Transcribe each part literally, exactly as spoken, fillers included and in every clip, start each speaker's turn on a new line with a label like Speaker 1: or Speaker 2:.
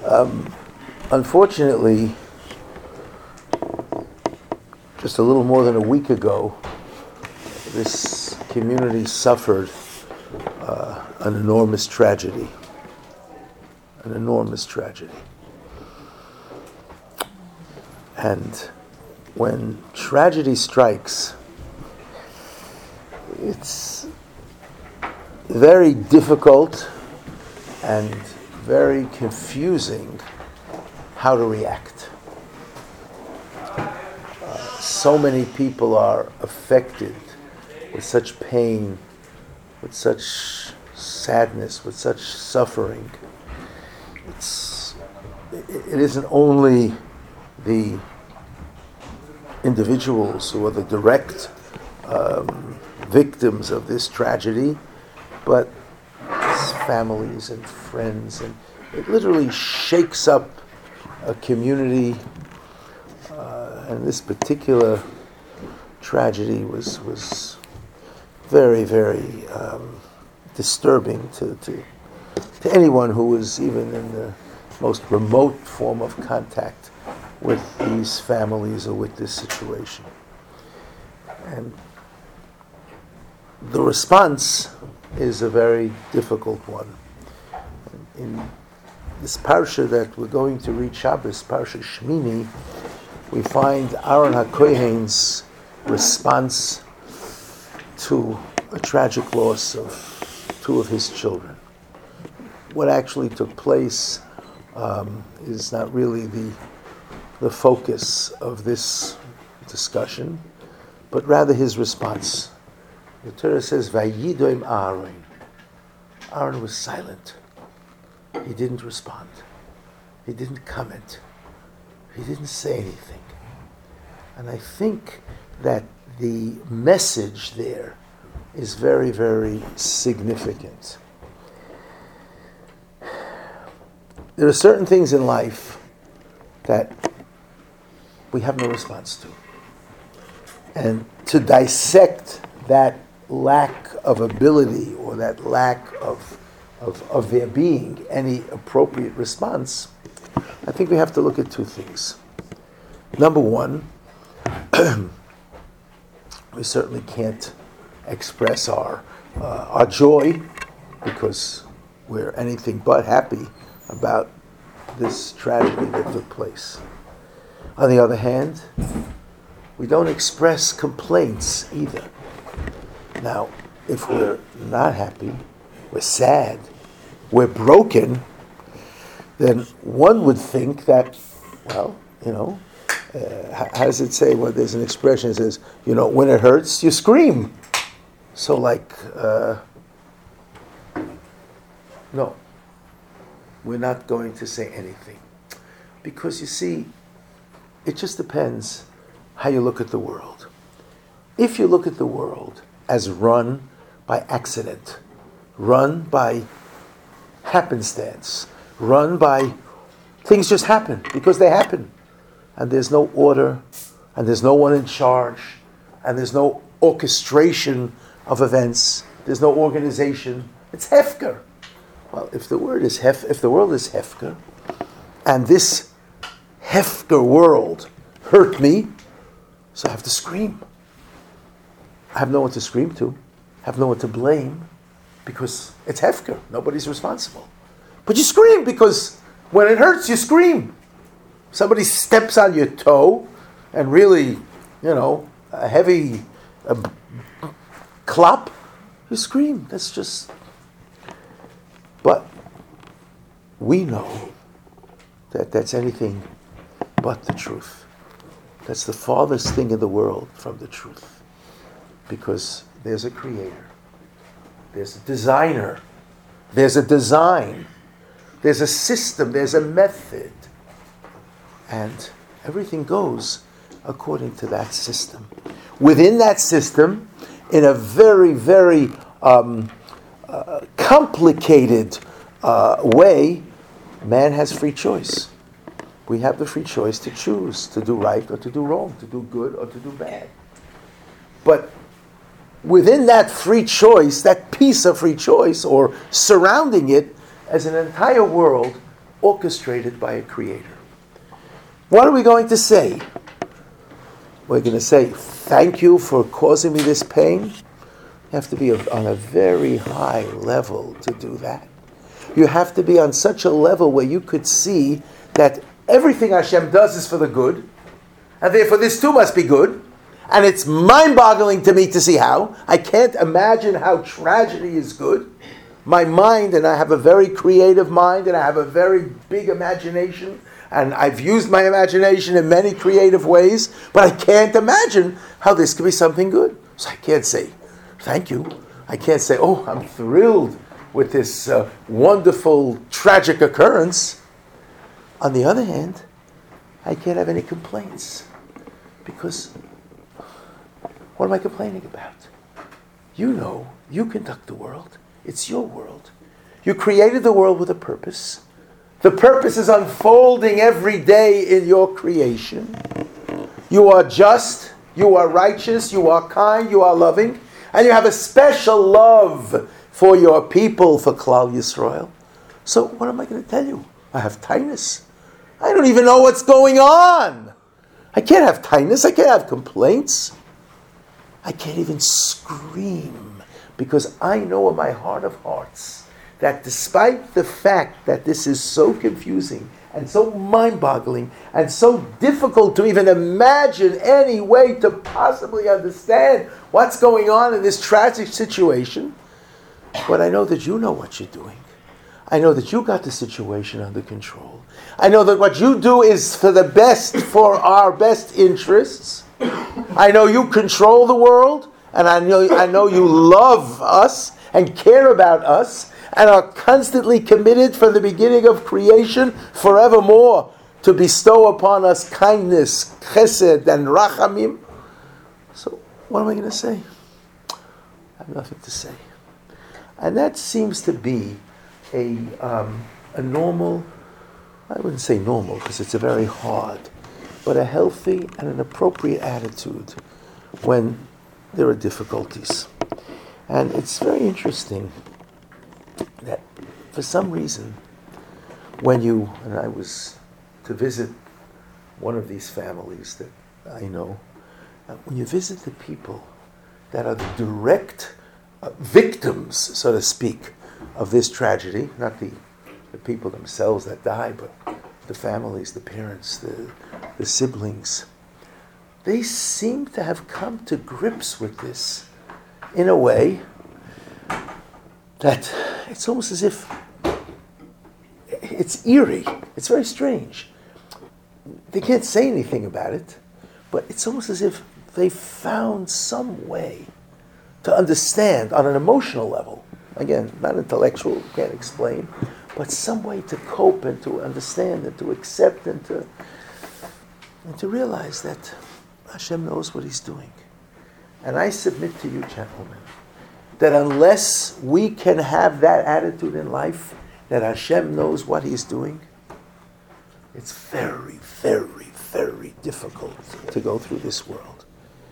Speaker 1: Um, unfortunately, just a little more than a week ago, this community suffered uh, an enormous tragedy. An enormous tragedy. And when tragedy strikes, it's very difficult and very confusing how to react. Uh, so many people are affected with such pain, with such sadness, with such suffering. It's, it isn't only the individuals who are the direct um, victims of this tragedy, but families and friends, and it literally shakes up a community. Uh, and this particular tragedy was was very, very um, disturbing to, to to anyone who was even in the most remote form of contact with these families or with this situation. And the response is a very difficult one. In this parsha that we're going to read Shabbos, Parsha Shmini, we find Aaron HaKohen's response to a tragic loss of two of his children. What actually took place um, is not really the the focus of this discussion, but rather his response. The Torah says, "Vayidoim Aaron." Aaron was silent. He didn't respond. He didn't comment. He didn't say anything. And I think that the message there is very, very significant. There are certain things in life that we have no response to. And to dissect that lack of ability or that lack of, of, of there being any appropriate response, I think we have to look at two things. Number one, we certainly can't express our uh, our joy because we're anything but happy about this tragedy that took place. On the other hand, we don't express complaints either. Now, if we're not happy, we're sad, we're broken, then one would think that, well, you know, uh, how does it say? Well, there's an expression that says, you know, when it hurts, you scream. So, like, uh, no, we're not going to say anything. Because, you see, it just depends how you look at the world. If you look at the world as run by accident, run by happenstance, run by things just happen because they happen, and there's no order, and there's no one in charge, and there's no orchestration of events, there's no organization, it's hefker. Well, if the word is hef, if the world is hefker, and this hefker world hurt me, so I have to scream. I have no one to scream to, I have no one to blame, because it's hefker. Nobody's responsible. But you scream because when it hurts, you scream. Somebody steps on your toe, and really, you know, a heavy a b- clop, you scream. That's just. But we know that that's anything but the truth. That's the farthest thing in the world from the truth. Because there's a creator, there's a designer, there's a design, there's a system, there's a method. And everything goes according to that system. Within that system, in a very, very um, uh, complicated uh, way, man has free choice. We have the free choice to choose to do right or to do wrong, to do good or to do bad. But within that free choice, that piece of free choice, or surrounding it as an entire world, orchestrated by a creator. What are we going to say? We're going to say, thank you for causing me this pain. You have to be on a very high level to do that. You have to be on such a level where you could see that everything Hashem does is for the good, and therefore this too must be good. And it's mind-boggling to me to see how. I can't imagine how tragedy is good. My mind, and I have a very creative mind, and I have a very big imagination, and I've used my imagination in many creative ways, but I can't imagine how this could be something good. So I can't say, thank you. I can't say, oh, I'm thrilled with this uh, wonderful, tragic occurrence. On the other hand, I can't have any complaints. Because what am I complaining about? You know, you conduct the world. It's your world. You created the world with a purpose. The purpose is unfolding every day in your creation. You are just, you are righteous, you are kind, you are loving, and you have a special love for your people, for Klal Yisrael. So what am I going to tell you? I have tightness. I don't even know what's going on. I can't have tightness. I can't have complaints. I can't even scream, because I know in my heart of hearts that despite the fact that this is so confusing and so mind-boggling and so difficult to even imagine any way to possibly understand what's going on in this tragic situation, but I know that you know what you're doing. I know that you got the situation under control. I know that what you do is for the best, for our best interests. I know you control the world, and I know I know you love us and care about us and are constantly committed from the beginning of creation forevermore to bestow upon us kindness, chesed, and rachamim. So what am I going to say? I have nothing to say. And that seems to be a um, a normal, I wouldn't say normal because it's a very hard, but a healthy and an appropriate attitude when there are difficulties. And it's very interesting that for some reason, when you, and I was to visit one of these families that I know, uh, when you visit the people that are the direct uh, victims, so to speak, of this tragedy, not the, the people themselves that die, but the families, the parents, the, the siblings, they seem to have come to grips with this in a way that it's almost as if it's eerie. It's very strange. They can't say anything about it, but it's almost as if they found some way to understand on an emotional level. Again, not intellectual, can't explain, but some way to cope and to understand and to accept and to and to realize that Hashem knows what He's doing. And I submit to you, gentlemen, that unless we can have that attitude in life, that Hashem knows what He's doing, it's very, very, very difficult to go through this world.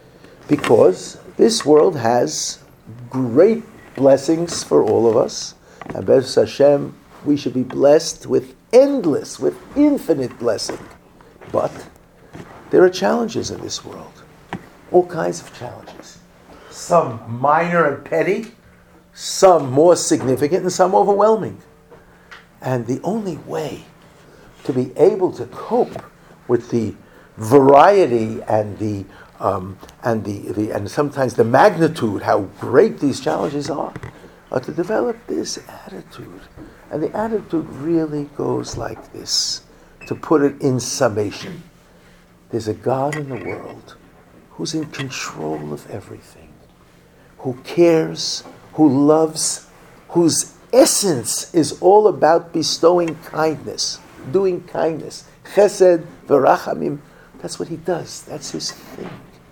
Speaker 1: Because this world has great blessings for all of us. And B'ez Hashem, we should be blessed with endless, with infinite blessing. But there are challenges in this world. All kinds of challenges. Some minor and petty, some more significant, and some overwhelming. And the only way to be able to cope with the variety and the um, and the, the and sometimes the magnitude, how great these challenges are, are to develop this attitude. And the attitude really goes like this, to put it in summation. There's a God in the world who's in control of everything, who cares, who loves, whose essence is all about bestowing kindness, doing kindness. Chesed v'rachamim, that's what He does. That's His thing.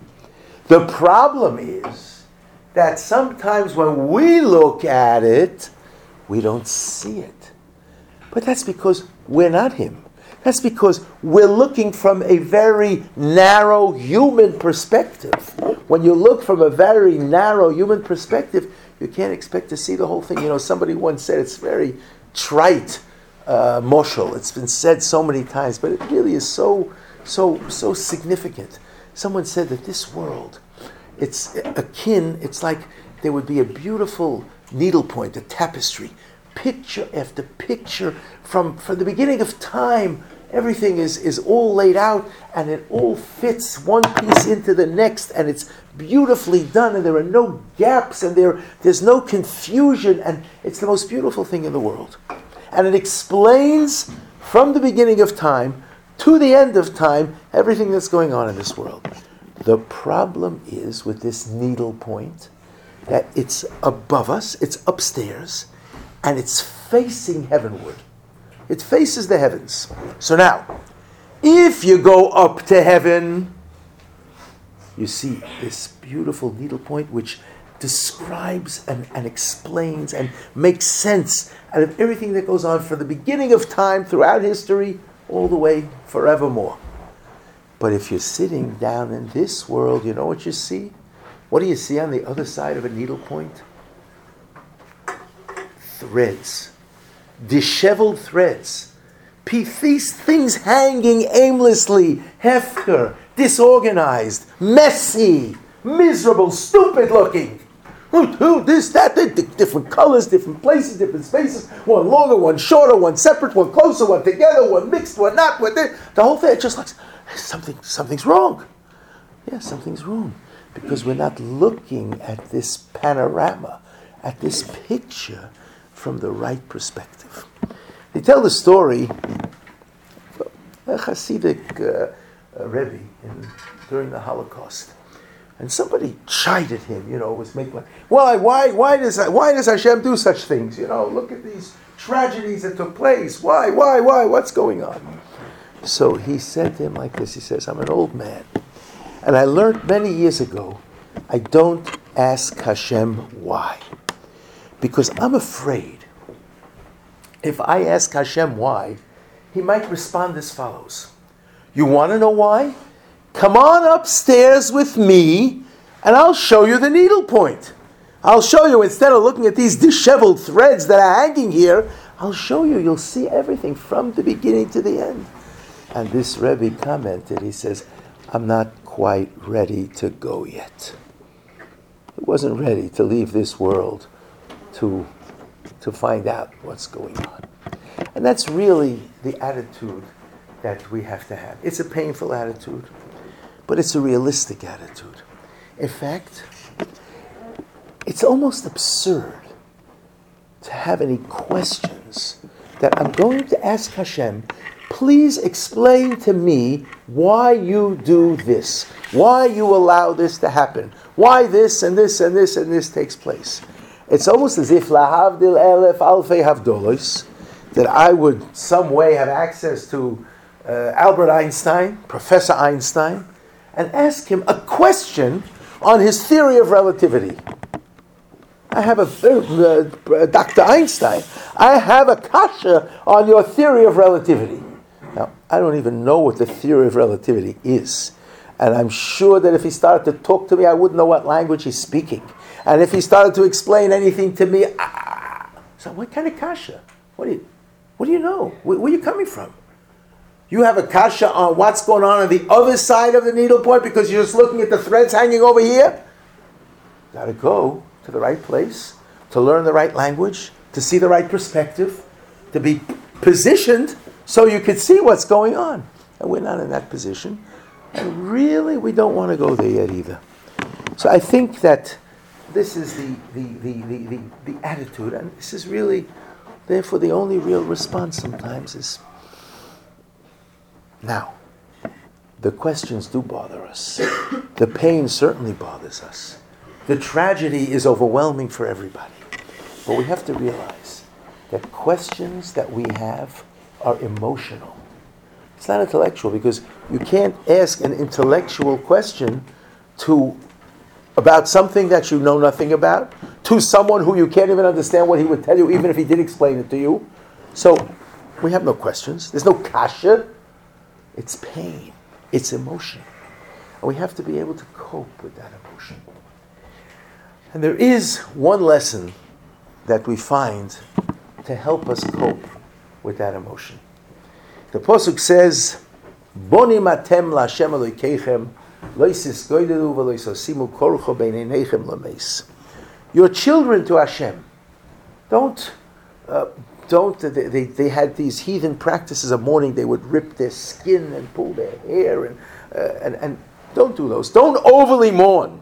Speaker 1: The problem is that sometimes when we look at it, we don't see it. But that's because we're not Him. That's because we're looking from a very narrow human perspective. When you look from a very narrow human perspective, you can't expect to see the whole thing. You know, somebody once said, it's very trite, uh, moshel. It's been said so many times, but it really is so, so, so significant. Someone said that this world, it's akin, it's like there would be a beautiful needlepoint, a tapestry, picture after picture from, from the beginning of time. Everything is, is all laid out, and it all fits one piece into the next, and it's beautifully done, and there are no gaps, and there there's no confusion, and it's the most beautiful thing in the world. And it explains from the beginning of time to the end of time everything that's going on in this world. The problem is with this needle point that it's above us, it's upstairs, and it's facing heavenward. It faces the heavens. So now, if you go up to heaven, you see this beautiful needlepoint which describes and, and explains and makes sense out of everything that goes on from the beginning of time throughout history all the way forevermore. But if you're sitting down in this world, you know what you see? What do you see on the other side of a needlepoint? Threads. Disheveled threads. These things hanging aimlessly, hefker, disorganized, messy, miserable, stupid looking. This, that, that, different colors, different places, different spaces, one longer, one shorter, one separate, one closer, one together, one mixed, one not, one this. The whole thing, it just like, something, something's wrong. Yeah, something's wrong. Because we're not looking at this panorama, at this picture from the right perspective. They tell the story of a Hasidic uh, uh, Rebbe in, during the Holocaust, and somebody chided him. You know, was making why, why, why does why does Hashem do such things? You know, look at these tragedies that took place. Why, why, why? What's going on? So he said to him like this. He says, "I'm an old man, and I learned many years ago, I don't ask Hashem why. Because I'm afraid if I ask Hashem why, He might respond as follows. You want to know why? Come on upstairs with me and I'll show you the needle point. I'll show you, instead of looking at these disheveled threads that are hanging here, I'll show you. You'll see everything from the beginning to the end." And this Rebbe commented, he says, "I'm not quite ready to go yet." He wasn't ready to leave this world to, to find out what's going on. And that's really the attitude that we have to have. It's a painful attitude, but it's a realistic attitude. In fact, it's almost absurd to have any questions that I'm going to ask Hashem, please explain to me why you do this, why you allow this to happen, why this and this and this and this takes place. It's almost as if lahavdil elef alfei havdolos, that I would some way have access to uh, Albert Einstein, Professor Einstein, and ask him a question on his theory of relativity. I have a uh, uh, Doctor Einstein, I have a kasha on your theory of relativity. Now, I don't even know what the theory of relativity is. And I'm sure that if he started to talk to me, I wouldn't know what language he's speaking. And if he started to explain anything to me, ah, so what kind of kasha? What do you, what do you know? Where, where are you coming from? You have a kasha on what's going on on the other side of the needlepoint because you're just looking at the threads hanging over here? Got to go to the right place, to learn the right language, to see the right perspective, to be positioned so you could see what's going on. And we're not in that position. And really, we don't want to go there yet either. So I think that this is the, the, the, the, the, the attitude, and this is really, therefore, the only real response sometimes is, now, the questions do bother us. The pain certainly bothers us. The tragedy is overwhelming for everybody. But we have to realize that questions that we have are emotional. It's not intellectual, because you can't ask an intellectual question to about something that you know nothing about, to someone who you can't even understand what he would tell you, even if he did explain it to you. So we have no questions. There's no kasha. It's pain. It's emotion. And we have to be able to cope with that emotion. And there is one lesson that we find to help us cope with that emotion. The Pasuk says, Boni matem la Hashem Elokeichem, lo yisisgoydelu v'lo yisosimu korcho beineinechem lameis. Your children to Hashem. Don't, uh, don't, they, they, they had these heathen practices of mourning. They would rip their skin and pull their hair, and, uh, and, and don't do those. Don't overly mourn.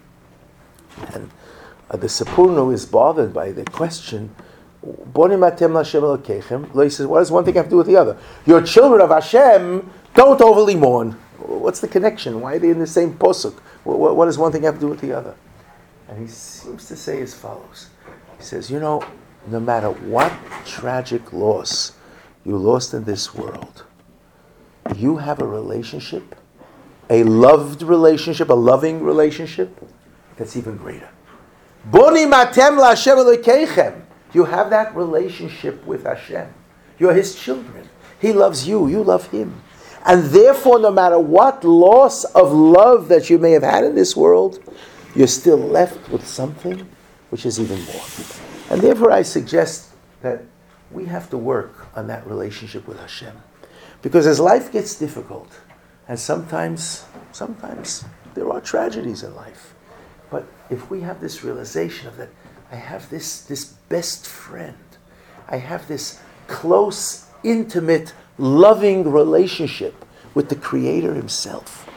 Speaker 1: And uh, the Sipurno is bothered by the question, Boni matem la Hashem Elokeichem. He says, what does one thing have to do with the other? Your children of Hashem, don't overly mourn. What's the connection? Why are they in the same posuk? What, what does one thing have to do with the other? And he seems to say as follows. He says, you know, no matter what tragic loss you lost in this world, you have a relationship, a loved relationship, a loving relationship, that's even greater. Boni matem la Hashem Elokeichem. You have that relationship with Hashem. You're His children. He loves you. You love Him. And therefore, no matter what loss of love that you may have had in this world, you're still left with something which is even more. And therefore, I suggest that we have to work on that relationship with Hashem. Because as life gets difficult, and sometimes, sometimes there are tragedies in life, but if we have this realization of that, I have this, this best friend. I have this close, intimate, loving relationship with the Creator Himself.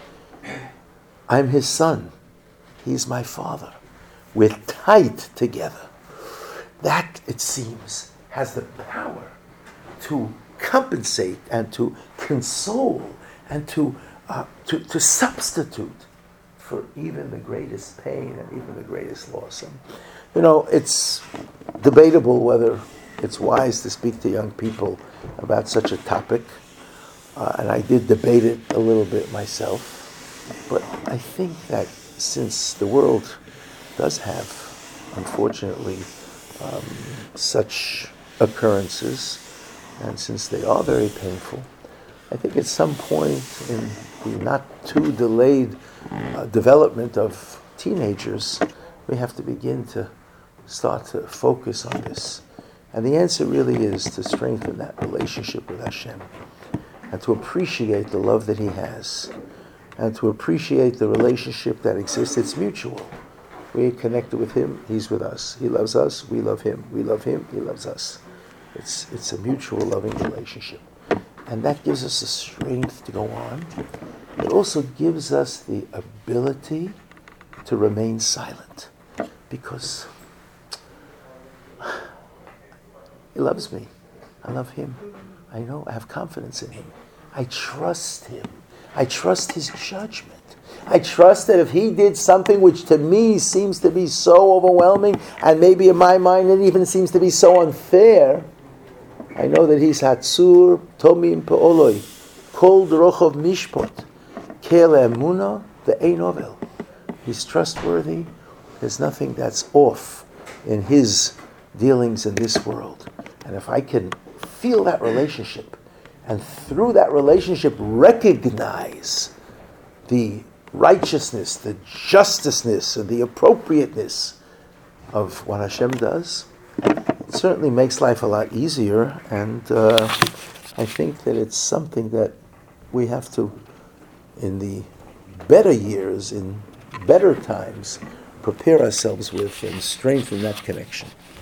Speaker 1: I'm His son. He's my father. We're tight together. That, it seems, has the power to compensate and to console and to, uh, to, to substitute for even the greatest pain and even the greatest loss. And, you know, it's debatable whether it's wise to speak to young people about such a topic, uh, and I did debate it a little bit myself, but I think that since the world does have, unfortunately, um, such occurrences, and since they are very painful, I think at some point in the not too delayed uh, development of teenagers, we have to begin to start to focus on this. And the answer really is to strengthen that relationship with Hashem and to appreciate the love that He has and to appreciate the relationship that exists. It's mutual. We're connected with Him, He's with us. He loves us, we love Him. We love Him, He loves us. It's, it's a mutual loving relationship. And that gives us the strength to go on. It also gives us the ability to remain silent because He loves me. I love Him. I know. I have confidence in Him. I trust Him. I trust His judgment. I trust that if He did something which to me seems to be so overwhelming, and maybe in my mind it even seems to be so unfair, I know that He's Hatzur, Tomim Pe'oloi, Kol Drochov Mishpot, Kel Emuna, the Ein Ovel. He's trustworthy. There's nothing that's off in His dealings in this world. And if I can feel that relationship, and through that relationship recognize the righteousness, the justiceness, and the appropriateness of what Hashem does, it certainly makes life a lot easier, and uh, I think that it's something that we have to, in the better years, in better times, prepare ourselves with and strengthen that connection.